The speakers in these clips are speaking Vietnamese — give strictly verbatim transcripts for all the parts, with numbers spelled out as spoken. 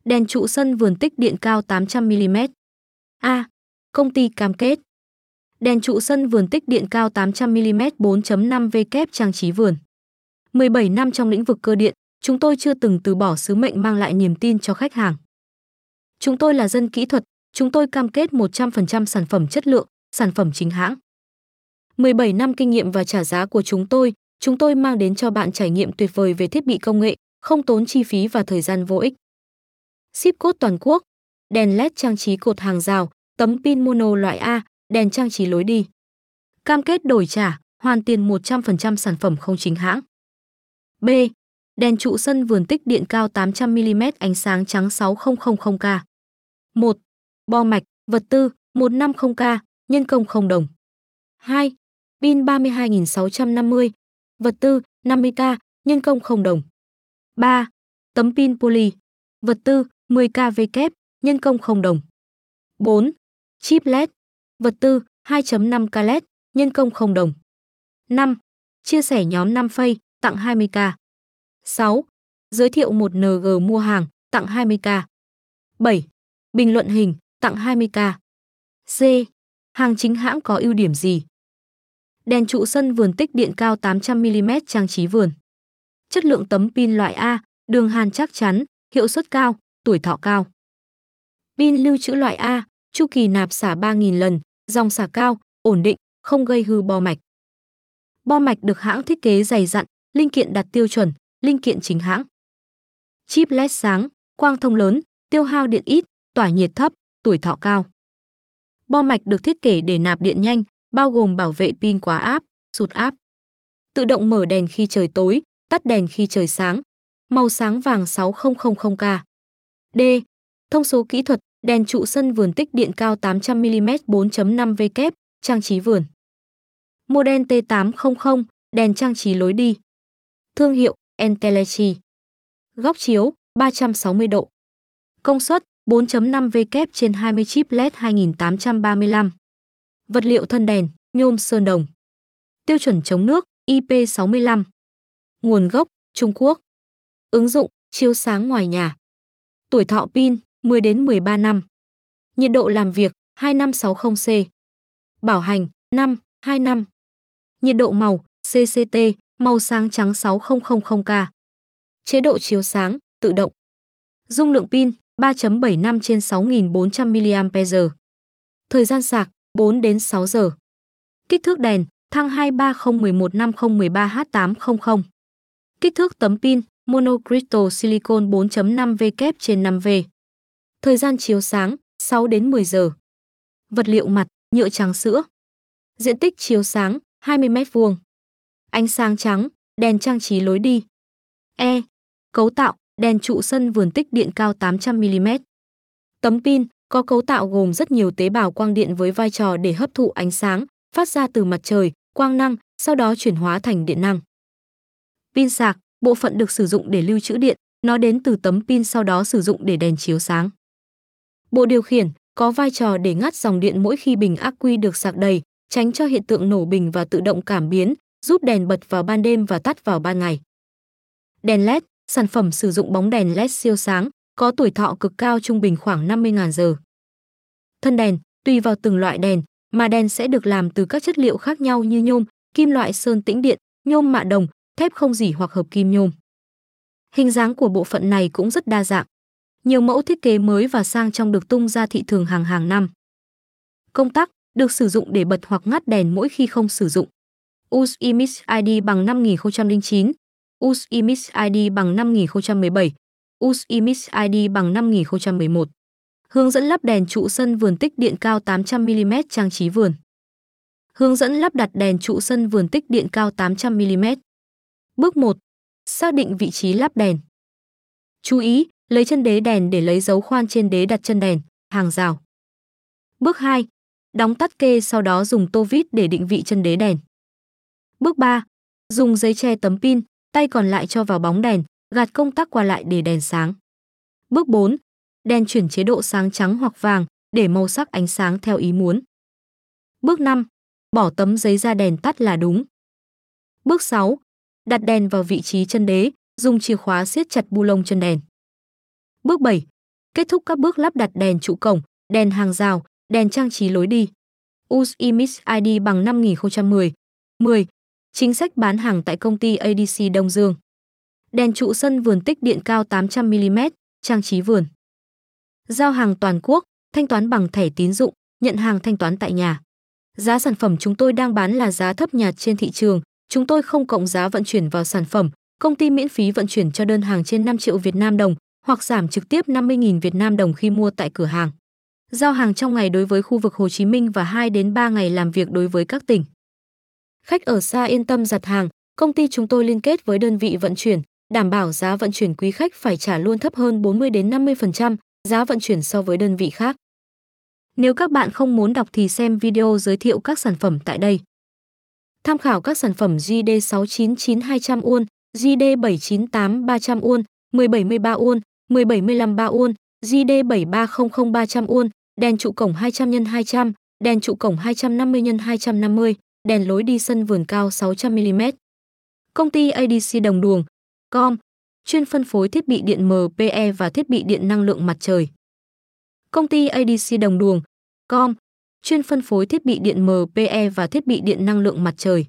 Đèn trụ sân vườn tích điện cao tám trăm mi-li-mét. A. Công ty cam kết. Đèn trụ sân vườn tích điện cao tám trăm mi-li-mét bốn chấm năm W trang trí vườn. mười bảy năm trong lĩnh vực cơ điện, chúng tôi chưa từng từ bỏ sứ mệnh mang lại niềm tin cho khách hàng. Chúng tôi là dân kỹ thuật, chúng tôi cam kết một trăm phần trăm sản phẩm chất lượng, sản phẩm chính hãng. mười bảy năm kinh nghiệm và trả giá của chúng tôi, chúng tôi mang đến cho bạn trải nghiệm tuyệt vời về thiết bị công nghệ, không tốn chi phí và thời gian vô ích. Ship code toàn quốc, đèn led trang trí cột hàng rào, tấm pin mono loại A, đèn trang trí lối đi. Cam kết đổi trả, hoàn tiền một trăm phần trăm sản phẩm không chính hãng. B. Đèn trụ sân vườn tích điện cao tám trăm mi-li-mét ánh sáng trắng sáu nghìn K. một. Bo mạch, vật tư một trăm năm mươi K, nhân công không đồng. hai. Pin ba mươi hai nghìn sáu trăm năm mươi, vật tư năm mươi K, nhân công không đồng. ba. Tấm pin poly, vật tư mười ki vát, nhân công không đồng. bốn. Chip led, vật tư hai chấm năm ki led, nhân công không đồng. năm. Chia sẻ nhóm năm phây, tặng hai mươi K. sáu. Giới thiệu một en giê mua hàng, tặng hai mươi K. bảy. Bình luận hình, tặng hai mươi K. C. Hàng chính hãng có ưu điểm gì? Đèn trụ sân vườn tích điện cao tám trăm mi-li-mét trang trí vườn. Chất lượng tấm pin loại A, đường hàn chắc chắn, hiệu suất cao, tuổi thọ cao. Pin lưu trữ loại A, chu kỳ nạp xả ba nghìn lần, dòng xả cao, ổn định, không gây hư bo mạch. Bo mạch được hãng thiết kế dày dặn, linh kiện đạt tiêu chuẩn, linh kiện chính hãng. Chip led sáng, quang thông lớn, tiêu hao điện ít, tỏa nhiệt thấp, tuổi thọ cao. Bo mạch được thiết kế để nạp điện nhanh, bao gồm bảo vệ pin quá áp, sụt áp. Tự động mở đèn khi trời tối, tắt đèn khi trời sáng. Màu sáng vàng sáu nghìn K. D. Thông số kỹ thuật, đèn trụ sân vườn tích điện cao tám trăm mi-li-mét bốn chấm năm W, trang trí vườn. Model T tám trăm, đèn trang trí lối đi. Thương hiệu Entelechi. Góc chiếu ba trăm sáu mươi độ. Công suất bốn chấm năm W trên hai mươi chip led hai nghìn tám trăm ba mươi lăm. Vật liệu thân đèn, nhôm sơn đồng. Tiêu chuẩn chống nước, I P sáu mươi lăm. Nguồn gốc, Trung Quốc. Ứng dụng, chiếu sáng ngoài nhà. Tuổi thọ pin, mười đến mười ba năm. Nhiệt độ làm việc, hai nghìn năm trăm sáu mươi C. Bảo hành, năm, hai năm. Nhiệt độ màu, xê xê tê, màu sáng trắng sáu nghìn K. Chế độ chiếu sáng, tự động. Dung lượng pin, ba chấm bảy năm trên sáu nghìn bốn trăm mi-li-am-pe-giờ. Thời gian sạc, bốn đến sáu giờ. Kích thước đèn, thang hai ba không một một năm không một ba H tám trăm. Kích thước tấm pin, monocrystal silicon bốn chấm năm W trên năm W. Thời gian chiếu sáng, sáu đến mười giờ. Vật liệu mặt, nhựa trắng sữa. Diện tích chiếu sáng, hai mươi mét vuông. Ánh sáng trắng, đèn trang trí lối đi. E. Cấu tạo, đèn trụ sân vườn tích điện cao tám trăm mi-li-mét. Tấm pin có cấu tạo gồm rất nhiều tế bào quang điện với vai trò để hấp thụ ánh sáng phát ra từ mặt trời, quang năng, sau đó chuyển hóa thành điện năng. Pin sạc, bộ phận được sử dụng để lưu trữ điện, nó đến từ tấm pin sau đó sử dụng để đèn chiếu sáng. Bộ điều khiển có vai trò để ngắt dòng điện mỗi khi bình ắc quy được sạc đầy, tránh cho hiện tượng nổ bình và tự động cảm biến, giúp đèn bật vào ban đêm và tắt vào ban ngày. Đèn led, sản phẩm sử dụng bóng đèn led siêu sáng, có tuổi thọ cực cao trung bình khoảng năm mươi nghìn giờ. Thân đèn, tùy vào từng loại đèn, mà đèn sẽ được làm từ các chất liệu khác nhau như nhôm, kim loại sơn tĩnh điện, nhôm mạ đồng, thép không rỉ hoặc hợp kim nhôm. Hình dáng của bộ phận này cũng rất đa dạng. Nhiều mẫu thiết kế mới và sang trọng được tung ra thị trường hàng hàng năm. Công tắc được sử dụng để bật hoặc ngắt đèn mỗi khi không sử dụng. u ét Image i đê bằng năm nghìn không trăm lẻ chín, u ét Image i đê bằng năm nghìn không trăm mười bảy, u ét Image i đê bằng năm nghìn không trăm mười một. Hướng dẫn lắp đèn trụ sân vườn tích điện cao tám trăm mi-li-mét trang trí vườn. Hướng dẫn lắp đặt đèn trụ sân vườn tích điện cao tám trăm mi-li-mét. Bước một. Xác định vị trí lắp đèn. Chú ý, lấy chân đế đèn để lấy dấu khoan trên đế đặt chân đèn, hàng rào. Bước hai. Đóng tắt kê sau đó dùng tô vít để định vị chân đế đèn. Bước ba. Dùng giấy che tấm pin, tay còn lại cho vào bóng đèn, gạt công tắc qua lại để đèn sáng. Bước bốn. Đèn chuyển chế độ sáng trắng hoặc vàng để màu sắc ánh sáng theo ý muốn. Bước năm. Bỏ tấm giấy ra đèn tắt là đúng. Bước sáu. Đặt đèn vào vị trí chân đế, dùng chìa khóa siết chặt bu lông chân đèn. Bước bảy. Kết thúc các bước lắp đặt đèn trụ cổng, đèn hàng rào, đèn trang trí lối đi. u ét Image i đê bằng năm hai nghìn không trăm mười. mười. Chính sách bán hàng tại công ty a đê xê Đông Dương. Đèn trụ sân vườn tích điện cao tám trăm mi-li-mét, trang trí vườn. Giao hàng toàn quốc, thanh toán bằng thẻ tín dụng, nhận hàng thanh toán tại nhà. Giá sản phẩm chúng tôi đang bán là giá thấp nhạt trên thị trường, chúng tôi không cộng giá vận chuyển vào sản phẩm, công ty miễn phí vận chuyển cho đơn hàng trên năm triệu Việt Nam đồng hoặc giảm trực tiếp năm mươi nghìn Việt Nam đồng khi mua tại cửa hàng. Giao hàng trong ngày đối với khu vực Hồ Chí Minh và hai đến ba ngày làm việc đối với các tỉnh. Khách ở xa yên tâm đặt hàng, công ty chúng tôi liên kết với đơn vị vận chuyển, đảm bảo giá vận chuyển quý khách phải trả luôn thấp hơn bốn mươi đến năm mươi phần trăm giá vận chuyển so với đơn vị khác. Nếu các bạn không muốn đọc thì xem video giới thiệu các sản phẩm tại đây. Tham khảo các sản phẩm G D sáu chín chín hai trăm won, G D bảy chín tám ba trăm won, mười bảy mươi ba won, mười bảy mươi lăm ba won, G D bảy ba không không ba trăm won, đèn trụ cổng hai trăm nhân hai trăm, đèn trụ cổng hai trăm năm mươi nhân hai trăm năm mươi, đèn lối đi sân vườn cao sáu trăm mi-li-mét. Công ty a đê xê Đồng Đuồng, com, chuyên phân phối thiết bị điện em pê e và thiết bị điện năng lượng mặt trời. Công ty a đê xê Đồng Đuồng, com, chuyên phân phối thiết bị điện em pê e và thiết bị điện năng lượng mặt trời.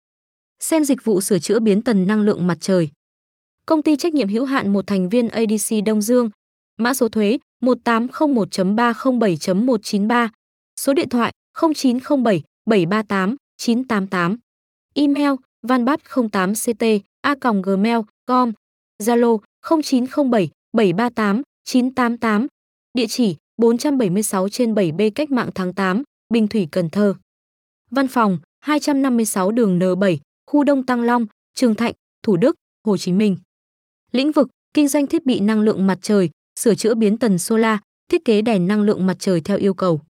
Xem dịch vụ sửa chữa biến tần năng lượng mặt trời. Công ty trách nhiệm hữu hạn một thành viên a đê xê Đông Dương, mã số thuế một tám không một chấm ba không bảy chấm một chín ba, số điện thoại không chín không bảy bảy ba tám chín tám tám, email vanbat không tám c t a còng gmail chấm com, Zalo không chín không bảy bảy ba tám chín tám tám, địa chỉ bốn trăm bảy mươi sáu trên bảy B Cách Mạng tháng tám, Bình Thủy, Cần Thơ. Văn phòng hai trăm năm mươi sáu đường N bảy, khu Đông Tăng Long, Trường Thạnh, Thủ Đức, Hồ Chí Minh. Lĩnh vực kinh doanh thiết bị năng lượng mặt trời, sửa chữa biến tần solar, thiết kế đèn năng lượng mặt trời theo yêu cầu.